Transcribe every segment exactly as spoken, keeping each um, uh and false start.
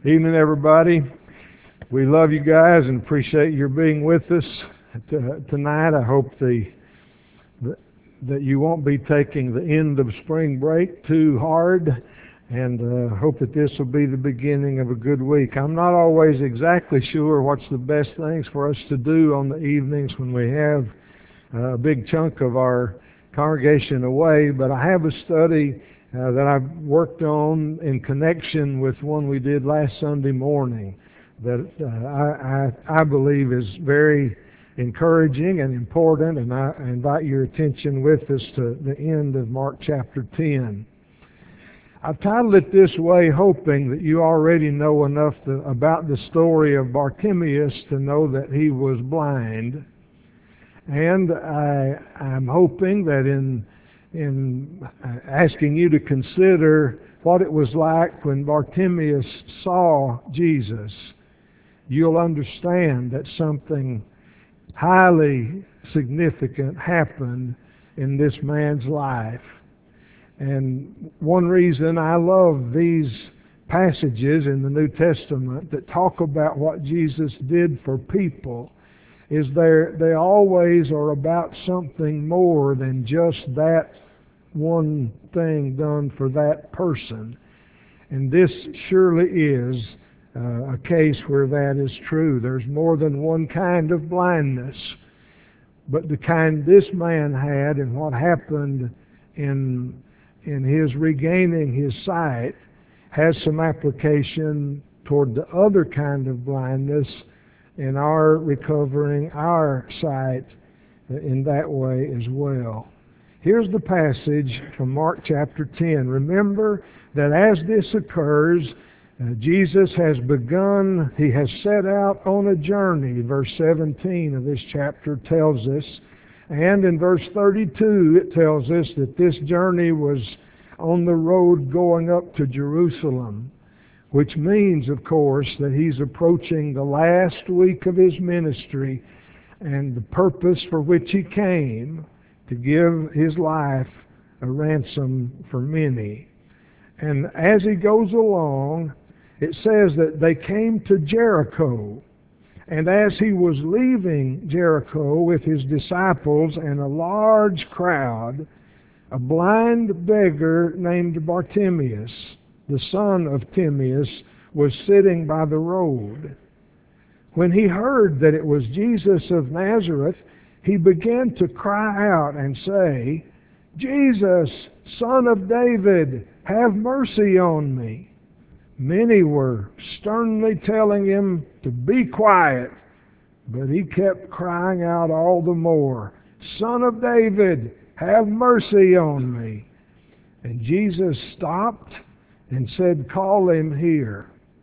Evening, everybody. We love you guys and appreciate your being with us t- tonight. I hope the, the, that you won't be taking the end of spring break too hard, and uh, hope that this will be the beginning of a good week. I'm not always exactly sure what's the best things for us to do on the evenings when we have uh, a big chunk of our congregation away, but I have a study Uh, that I've worked on in connection with one we did last Sunday morning that uh, I, I, I believe is very encouraging and important, and I invite your attention with us to the end of Mark chapter ten. I've titled it this way, hoping that you already know enough to, about the story of Bartimaeus to know that he was blind, and I, I'm hoping that in in asking you to consider what it was like when Bartimaeus saw Jesus, you'll understand that something highly significant happened in this man's life. And one reason I love these passages in the New Testament that talk about what Jesus did for people is they they always are about something more than just that one thing done for that person. And this surely is uh, a case where that is true. There's more than one kind of blindness, but the kind this man had and what happened in in his regaining his sight has some application toward the other kind of blindness in our recovering our sight in that way as well. Here's the passage from Mark chapter ten. Remember that as this occurs, uh, Jesus has begun, he has set out on a journey. Verse seventeen of this chapter tells us, and in verse thirty-two it tells us that this journey was on the road going up to Jerusalem, which means, of course, that he's approaching the last week of his ministry and the purpose for which he came, to give his life a ransom for many. And as he goes along, it says that they came to Jericho. And as he was leaving Jericho with his disciples and a large crowd, a blind beggar named Bartimaeus, the son of Timaeus, was sitting by the road. When he heard that it was Jesus of Nazareth, he began to cry out and say, "Jesus, Son of David, have mercy on me." Many were sternly telling him to be quiet, but he kept crying out all the more, "Son of David, have mercy on me." And Jesus stopped and said, "Call him here."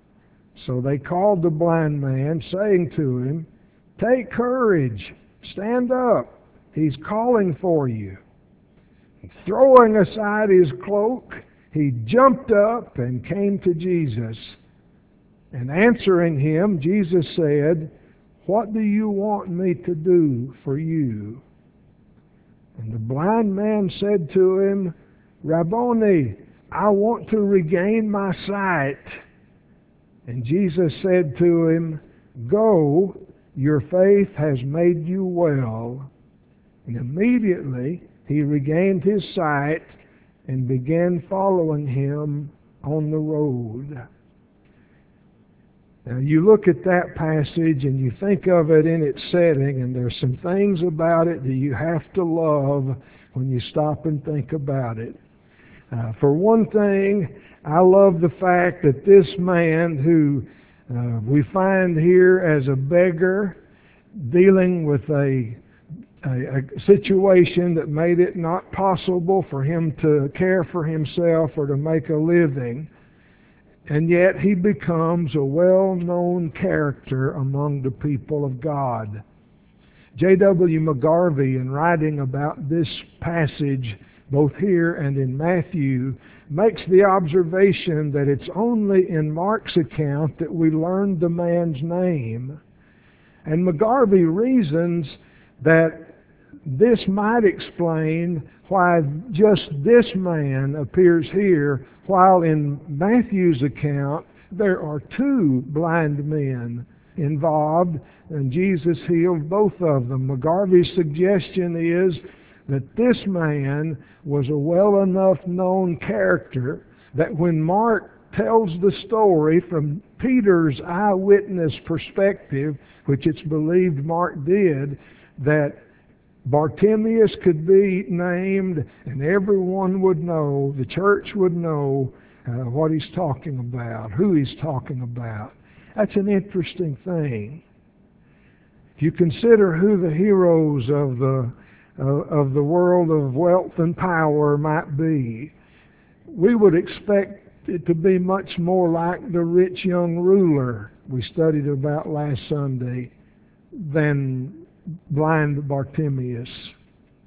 So they called the blind man, saying to him, "Take courage, stand up, he's calling for you." And throwing aside his cloak, he jumped up and came to Jesus. And answering him, Jesus said, "What do you want me to do for you?" And the blind man said to him, "Rabboni, I want to regain my sight." And Jesus said to him, "Go, your faith has made you well." And immediately he regained his sight and began following him on the road. Now you look at that passage and you think of it in its setting, and there's some things about it that you have to love when you stop and think about it. Uh, for one thing, I love the fact that this man who uh, we find here as a beggar dealing with a, a, a situation that made it not possible for him to care for himself or to make a living, and yet he becomes a well-known character among the people of God. J W McGarvey, in writing about this passage, both here and in Matthew, makes the observation that it's only in Mark's account that we learn the man's name. And McGarvey reasons that this might explain why just this man appears here, while in Matthew's account there are two blind men involved, and Jesus healed both of them. McGarvey's suggestion is that this man was a well enough known character that when Mark tells the story from Peter's eyewitness perspective, which it's believed Mark did, that Bartimaeus could be named and everyone would know, the church would know uh, what he's talking about, who he's talking about. That's an interesting thing. If you consider who the heroes of the uh, of the world of wealth and power might be, we would expect it to be much more like the rich young ruler we studied about last Sunday than blind Bartimaeus.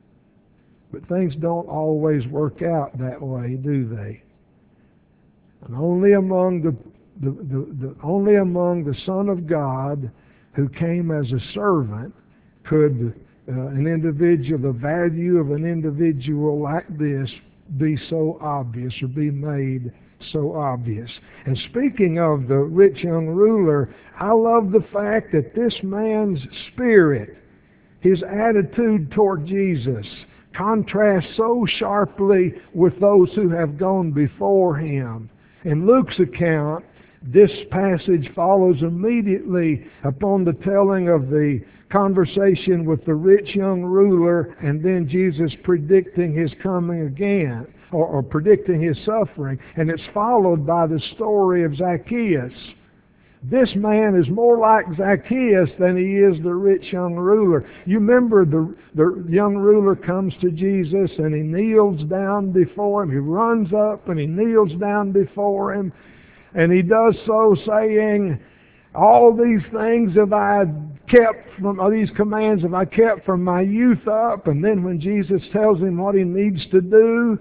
But things don't always work out that way, do they? And only among the, the, the, the only among the Son of God who came as a servant could uh, an individual, the value of an individual like this be so obvious or be made so obvious. And speaking of the rich young ruler, I love the fact that this man's spirit, his attitude toward Jesus, contrasts so sharply with those who have gone before him. In Luke's account, this passage follows immediately upon the telling of the conversation with the rich young ruler and then Jesus predicting his coming again, or, or predicting his suffering. And it's followed by the story of Zacchaeus. This man is more like Zacchaeus than he is the rich young ruler. You remember the, the young ruler comes to Jesus and he kneels down before him. He runs up and he kneels down before him. And he does so saying, all these things have I kept from, all these commands have I kept from my youth up. And then when Jesus tells him what he needs to do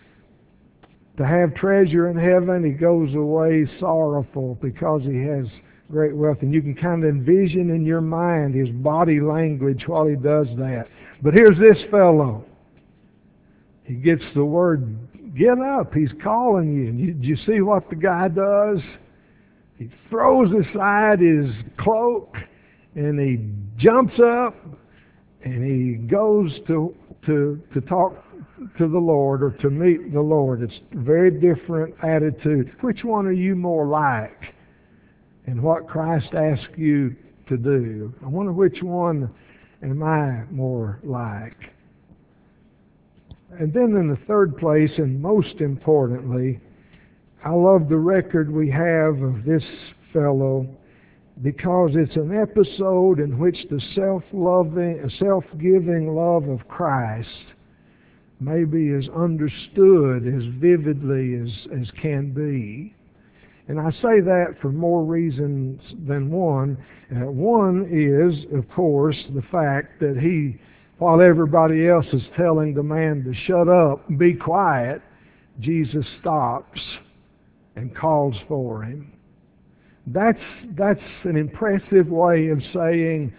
to have treasure in heaven, he goes away sorrowful because he has great wealth. And you can kind of envision in your mind his body language while he does that. But here's this fellow. He gets the word, get up, he's calling you. And you, did you see what the guy does? He throws aside his cloak and he jumps up and he goes to to to talk to the Lord or to meet the Lord. It's a very different attitude. Which one are you more like in what Christ asked you to do? I wonder which one am I more like? And then in the third place, and most importantly, I love the record we have of this fellow because it's an episode in which the self-loving, self-giving love of Christ maybe is understood as vividly as, as can be. And I say that for more reasons than one. Uh, one is, of course, the fact that he, while everybody else is telling the man to shut up and be quiet, Jesus stops and calls for him. That's, that's an impressive way of saying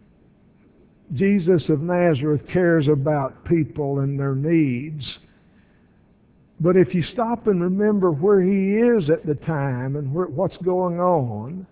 Jesus of Nazareth cares about people and their needs. But if you stop and remember where he is at the time and where, what's going on,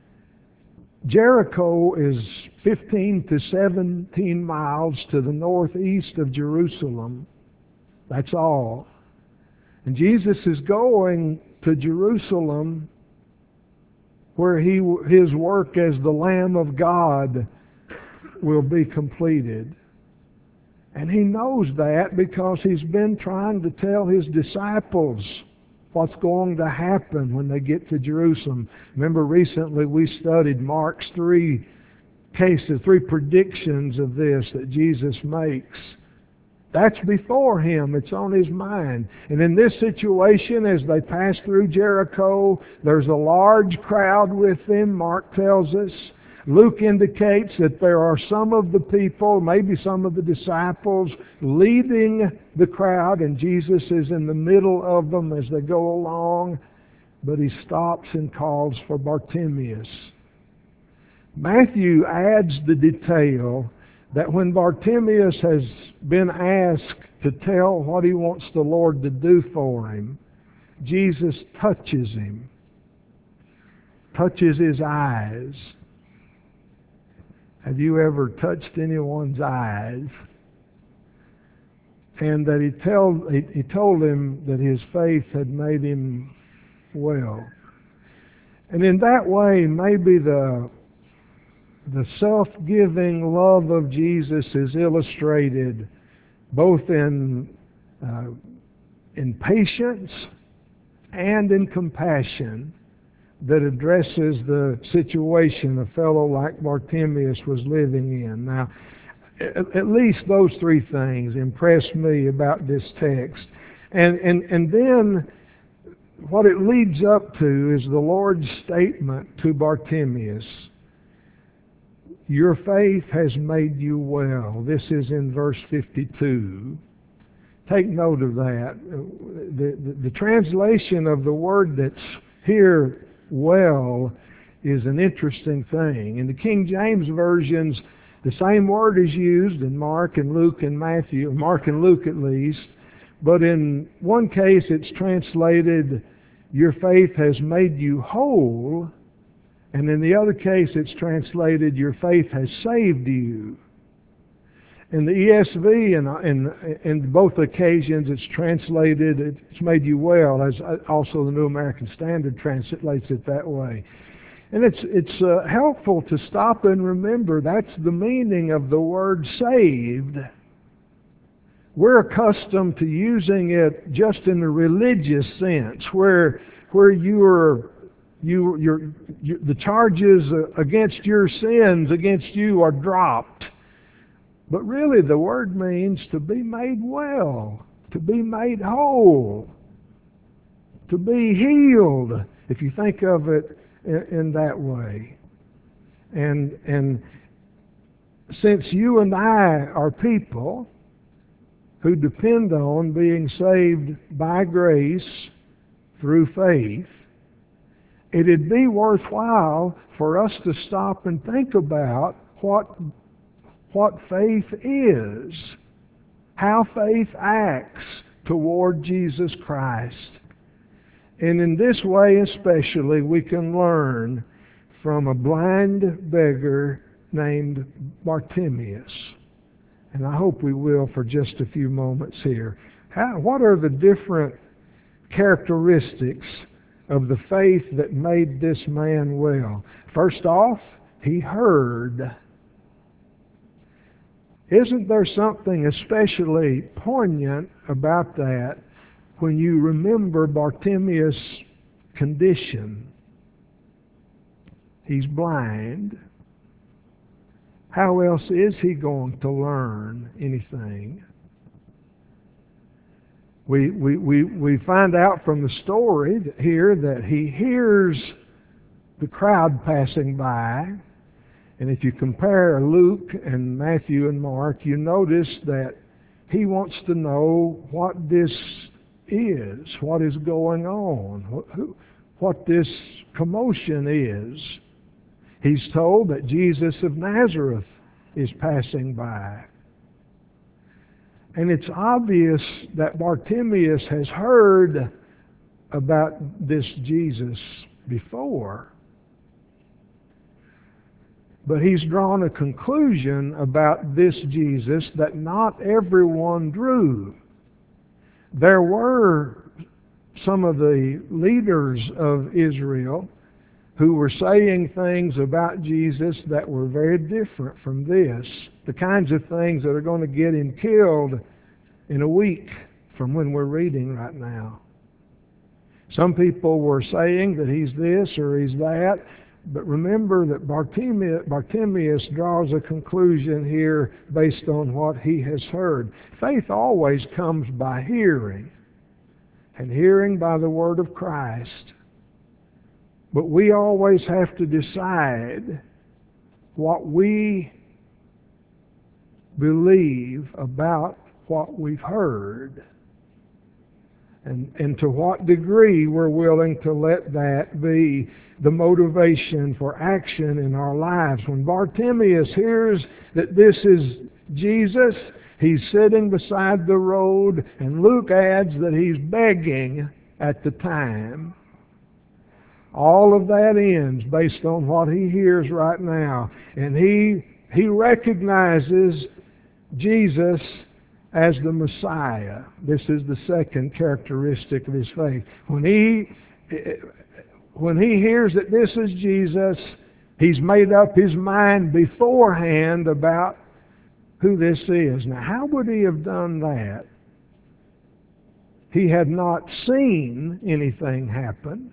Jericho is fifteen to seventeen miles to the northeast of Jerusalem. That's all. And Jesus is going to Jerusalem where he, his work as the Lamb of God will be completed. And he knows that because he's been trying to tell his disciples what's going to happen when they get to Jerusalem. Remember recently we studied Mark's three cases, three predictions of this that Jesus makes. That's before him. It's on his mind. And in this situation, as they pass through Jericho, there's a large crowd with them, Mark tells us. Luke indicates that there are some of the people, maybe some of the disciples, leading the crowd, and Jesus is in the middle of them as they go along. But he stops and calls for Bartimaeus. Matthew adds the detail that when Bartimaeus has been asked to tell what he wants the Lord to do for him, Jesus touches him. touches his eyes. Have you ever touched anyone's eyes? And that he, tell, he, he told him that his faith had made him well. And in that way, maybe the, the self-giving love of Jesus is illustrated both in, uh, in patience and in compassion that addresses the situation a fellow like Bartimaeus was living in. Now, at least those three things impress me about this text. And, and, and then what it leads up to is the Lord's statement to Bartimaeus. Your faith has made you well. This is in verse fifty-two. Take note of that. The, the, the translation of the word that's here, well, is an interesting thing. In the King James versions, the same word is used in Mark and Luke and Matthew, Mark and Luke at least, but in one case it's translated, your faith has made you whole, and in the other case it's translated, your faith has saved you. In the E S V, and in, in, in both occasions it's translated, it's made you well, as also the New American Standard translates it that way. And it's it's uh, helpful to stop and remember that's the meaning of the word saved. We're accustomed to using it just in the religious sense, where where you are you your you, the charges against your sins against you are dropped. But really, the word means to be made well, to be made whole, to be healed. If you think of it in that way. And and since you and I are people who depend on being saved by grace through faith, it'd be worthwhile for us to stop and think about what what faith is, how faith acts toward Jesus Christ. And in this way especially, we can learn from a blind beggar named Bartimaeus. And I hope we will for just a few moments here. How, what are the different characteristics of the faith that made this man well? First off, he heard. Isn't there something especially poignant about that when you remember Bartimaeus' condition? He's blind. How else is he going to learn anything? We, we, we, we find out from the story here that he hears the crowd passing by. And if you compare Luke and Matthew and Mark, you notice that he wants to know what this is, what is going on, what, who, what this commotion is. He's told that Jesus of Nazareth is passing by. And it's obvious that Bartimaeus has heard about this Jesus before. But he's drawn a conclusion about this Jesus that not everyone drew. There were some of the leaders of Israel who were saying things about Jesus that were very different from this. The kinds of things that are going to get him killed in a week from when we're reading right now. Some people were saying that he's this or he's that. But remember that Bartimaeus, Bartimaeus draws a conclusion here based on what he has heard. Faith always comes by hearing, and hearing by the word of Christ. But we always have to decide what we believe about what we've heard. And, and to what degree we're willing to let that be the motivation for action in our lives. When Bartimaeus hears that this is Jesus, he's sitting beside the road, and Luke adds that he's begging at the time. All of that ends based on what he hears right now. And he, he recognizes Jesus as the Messiah. This is the second characteristic of his faith. When he, when he hears that this is Jesus, he's made up his mind beforehand about who this is. Now, how would he have done that? He had not seen anything happen.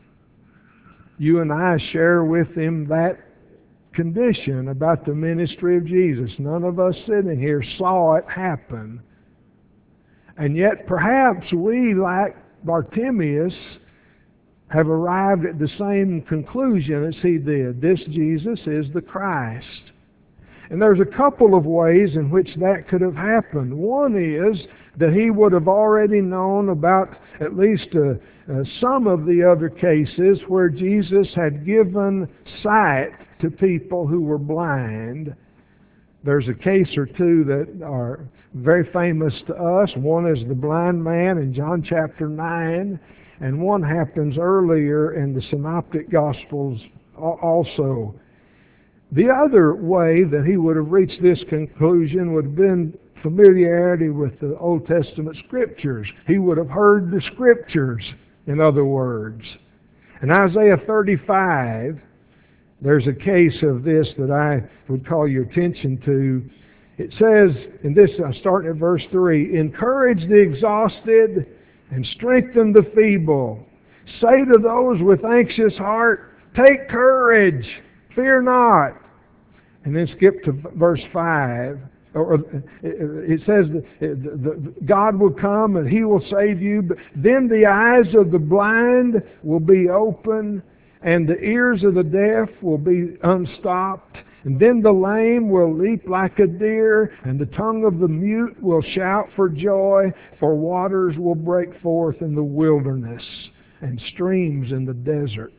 You and I share with him that condition about the ministry of Jesus. None of us sitting here saw it happen. And yet perhaps we, like Bartimaeus, have arrived at the same conclusion as he did. This Jesus is the Christ. And there's a couple of ways in which that could have happened. One is that he would have already known about at least uh, uh, some of the other cases where Jesus had given sight to people who were blind. There's a case or two that are very famous to us. One is the blind man in John chapter nine, and one happens earlier in the Synoptic Gospels also. The other way that he would have reached this conclusion would have been familiarity with the Old Testament Scriptures. He would have heard the Scriptures, in other words. In Isaiah thirty-five, there's a case of this that I would call your attention to. It says, in this, I'm starting at verse three, encourage the exhausted and strengthen the feeble. Say to those with anxious heart, take courage, fear not. And then skip to verse five. Or it says that God will come and He will save you. But then the eyes of the blind will be open, and the ears of the deaf will be unstopped. And then the lame will leap like a deer, and the tongue of the mute will shout for joy, for waters will break forth in the wilderness and streams in the desert.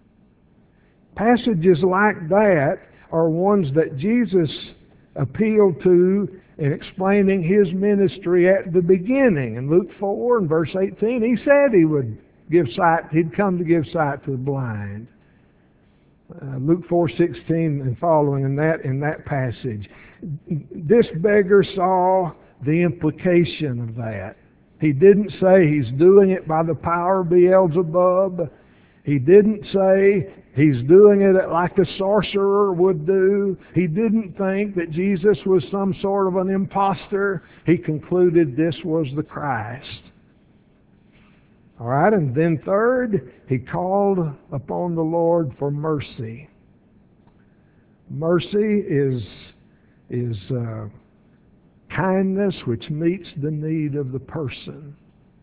Passages like that are ones that Jesus appealed to in explaining His ministry at the beginning. In Luke four and verse eighteen, He said He would give sight, He'd come to give sight to the blind. Uh, Luke four sixteen and following in that in that passage. This beggar saw the implication of that. He didn't say he's doing it by the power of Beelzebub. He didn't say he's doing it like a sorcerer would do. He didn't think that Jesus was some sort of an imposter. He concluded this was the Christ. All right, and then third, he called upon the Lord for mercy. Mercy is, is uh, kindness which meets the need of the person.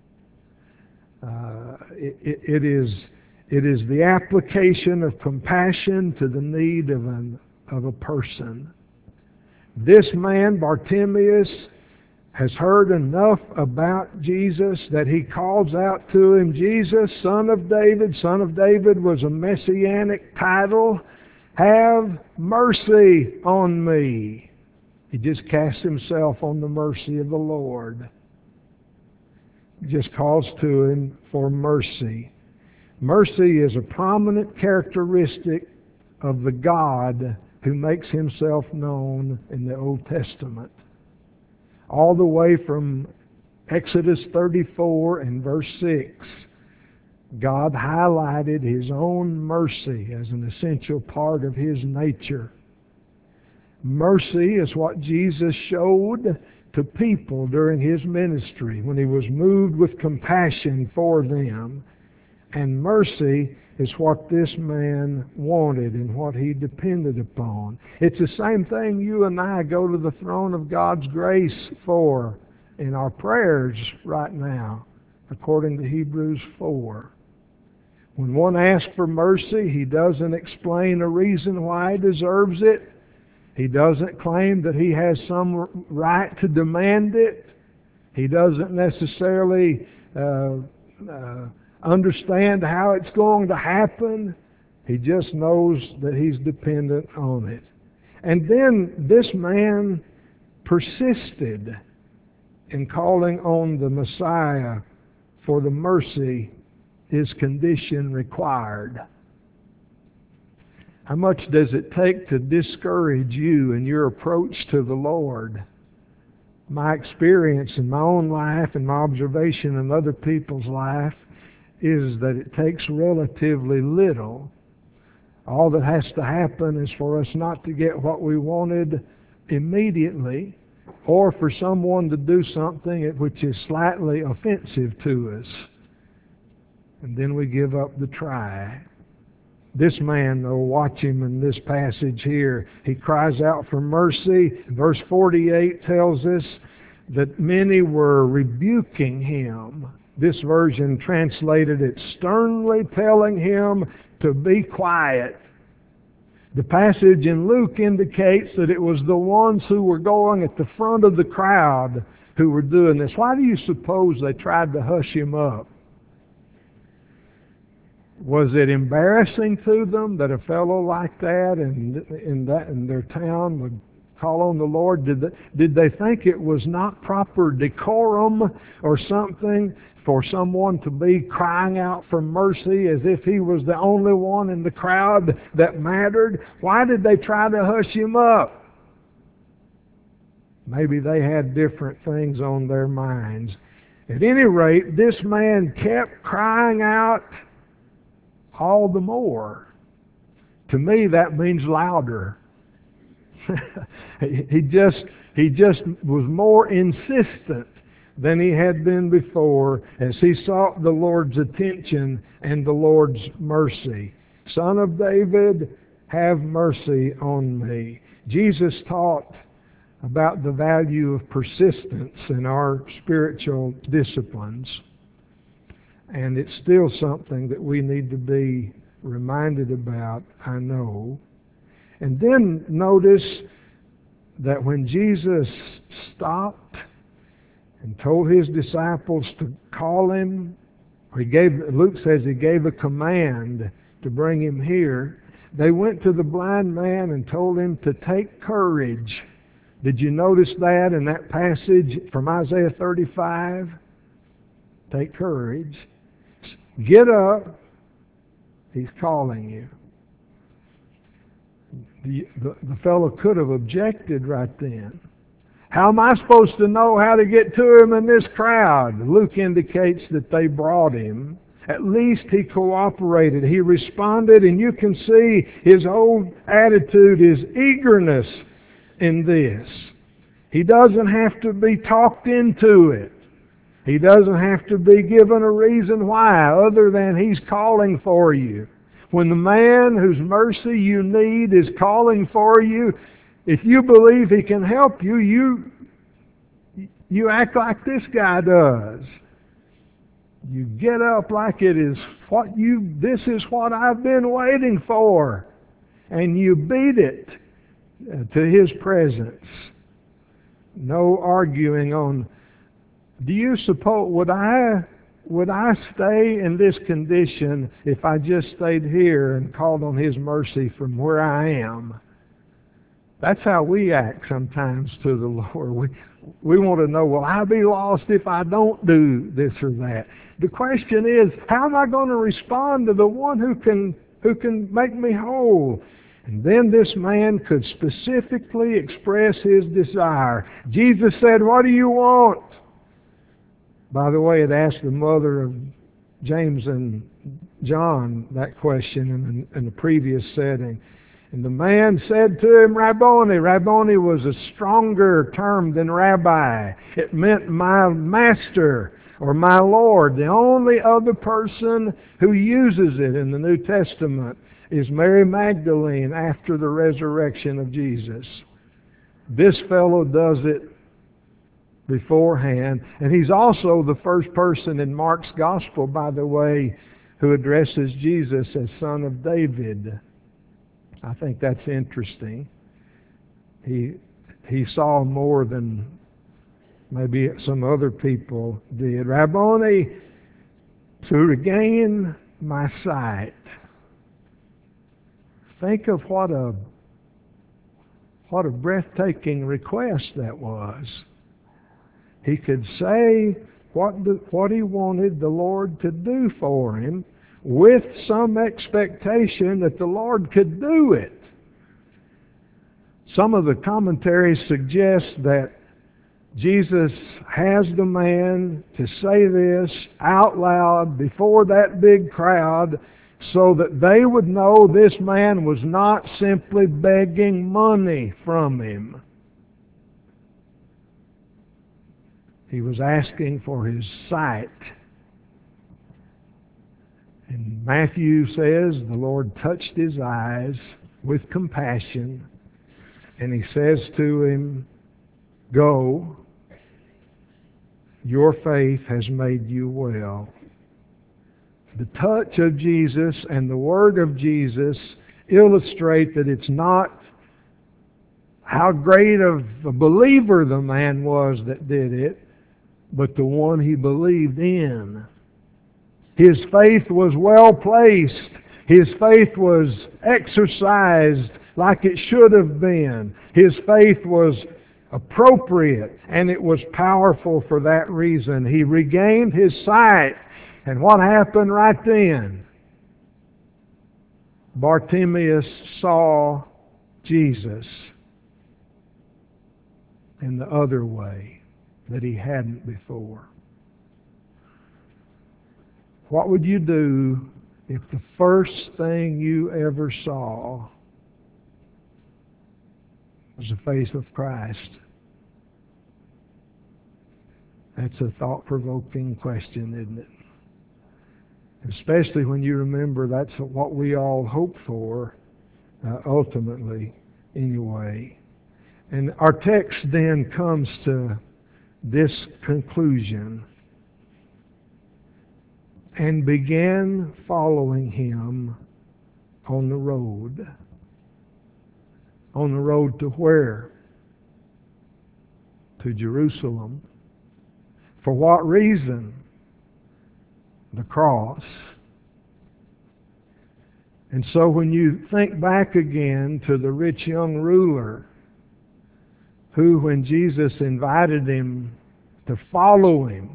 Uh, it, it, it is it is the application of compassion to the need of an of a person. This man, Bartimaeus, has heard enough about Jesus that he calls out to him, Jesus, Son of David. Son of David was a messianic title. Have mercy on me. He just casts himself on the mercy of the Lord. He just calls to him for mercy. Mercy is a prominent characteristic of the God who makes Himself known in the Old Testament. All the way from Exodus thirty-four and verse six, God highlighted His own mercy as an essential part of His nature. Mercy is what Jesus showed to people during His ministry when He was moved with compassion for them. And mercy is what this man wanted and what he depended upon. It's the same thing you and I go to the throne of God's grace for in our prayers right now, according to Hebrews four. When one asks for mercy, he doesn't explain a reason why he deserves it. He doesn't claim that he has some right to demand it. He doesn't necessarily uh, uh, understand how it's going to happen. He just knows that he's dependent on it. And then this man persisted in calling on the Messiah for the mercy his condition required? How much does it take to discourage you in your approach to the Lord? My experience in my own life and my observation in other people's life is that it takes relatively little. All that has to happen is for us not to get what we wanted immediately, or for someone to do something which is slightly offensive to us. And then we give up the try. This man, though, watch him in this passage here. He cries out for mercy. Verse forty-eight tells us that many were rebuking him. This version translated it sternly telling him to be quiet. The passage in Luke indicates that it was the ones who were going at the front of the crowd who were doing this. Why do you suppose they tried to hush him up? Was it embarrassing to them that a fellow like that in, in, that, in their town would call on the Lord? Did they, did they think it was not proper decorum or something for someone to be crying out for mercy as if he was the only one in the crowd that mattered? Why did they try to hush him up? Maybe they had different things on their minds. At any rate, this man kept crying out all the more. To me, that means louder. he just he just was more insistent than he had been before as he sought the Lord's attention and the Lord's mercy. Son of David, have mercy on me. Jesus taught about the value of persistence in our spiritual disciplines. And it's still something that we need to be reminded about, I know. And then notice that when Jesus stopped and told his disciples to call him, he gave, Luke says he gave a command to bring him here. They went to the blind man and told him to take courage. Did you notice that in that passage from Isaiah thirty-five? Take courage. Get up. He's calling you. The, the, the fellow could have objected right then. How am I supposed to know how to get to him in this crowd? Luke indicates that they brought him. At least he cooperated. He responded, and you can see his whole attitude is eagerness in this. He doesn't have to be talked into it. He doesn't have to be given a reason why other than he's calling for you. When the man whose mercy you need is calling for you, if you believe he can help you, you, you act like this guy does. You get up like it is what you, this is what I've been waiting for. And you beat it to his presence. No arguing on, do you suppose, would I, would I stay in this condition if I just stayed here and called on his mercy from where I am? That's how we act sometimes to the Lord. We, we want to know, will I be lost if I don't do this or that? The question is, how am I going to respond to the one who can, who can make me whole? And then this man could specifically express his desire. Jesus said, what do you want? By the way, it asked the mother of James and John that question in, in the previous setting. And the man said to him, Rabboni. Rabboni was a stronger term than rabbi. It meant my master or my Lord. The only other person who uses it in the New Testament is Mary Magdalene after the resurrection of Jesus. This fellow does it beforehand. And he's also the first person in Mark's Gospel, by the way, who addresses Jesus as Son of David. I think that's interesting. He he saw more than maybe some other people did. Rabboni, to regain my sight. Think of what a what a breathtaking request that was. He could say what, the, what he wanted the Lord to do for him, with some expectation that the Lord could do it. Some of the commentaries suggest that Jesus has the man to say this out loud before that big crowd so that they would know this man was not simply begging money from him. He was asking for his sight. And Matthew says the Lord touched his eyes with compassion, and he says to him, "Go, your faith has made you well." The touch of Jesus and the word of Jesus illustrate that it's not how great of a believer the man was that did it, but the one he believed in. His faith was well placed. His faith was exercised like it should have been. His faith was appropriate, and it was powerful for that reason. He regained his sight, and what happened right then? Bartimaeus saw Jesus in the other way that he hadn't before. What would you do if the first thing you ever saw was the face of Christ? That's a thought-provoking question, isn't it? Especially when you remember that's what we all hope for, uh, ultimately, anyway. And our text then comes to this conclusion: and began following him on the road. On the road to where? To Jerusalem. For what reason? The cross. And so when you think back again to the rich young ruler, who, when Jesus invited him to follow him,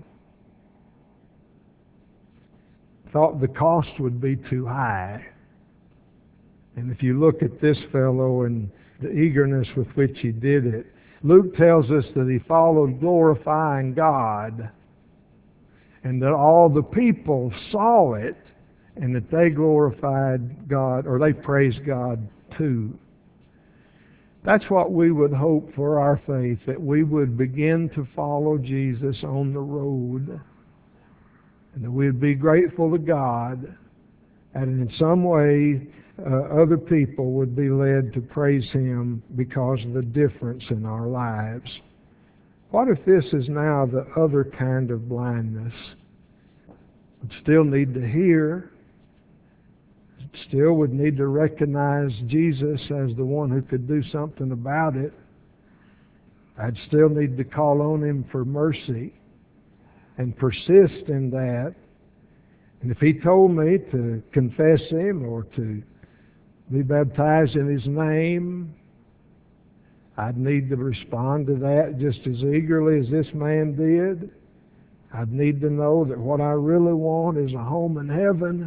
thought the cost would be too high. And if you look at this fellow and the eagerness with which he did it, Luke tells us that he followed glorifying God, and that all the people saw it, and that they glorified God, or they praised God too. That's what we would hope for our faith, that we would begin to follow Jesus on the road, and that we'd be grateful to God, and in some way uh, other people would be led to praise Him because of the difference in our lives. What if this is now the other kind of blindness? We still need to hear, still would need to recognize Jesus as the one who could do something about it. I'd still need to call on Him for mercy and persist in that. And if He told me to confess Him or to be baptized in His name, I'd need to respond to that just as eagerly as this man did. I'd need to know that what I really want is a home in heaven.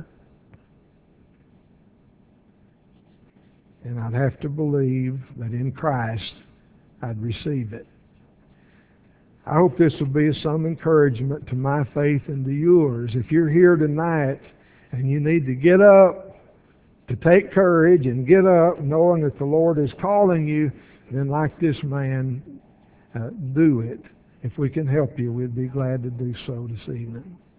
And I'd have to believe that in Christ I'd receive it. I hope this will be some encouragement to my faith and to yours. If you're here tonight and you need to get up, to take courage and get up knowing that the Lord is calling you, then like this man, uh, do it. If we can help you, we'd be glad to do so this evening.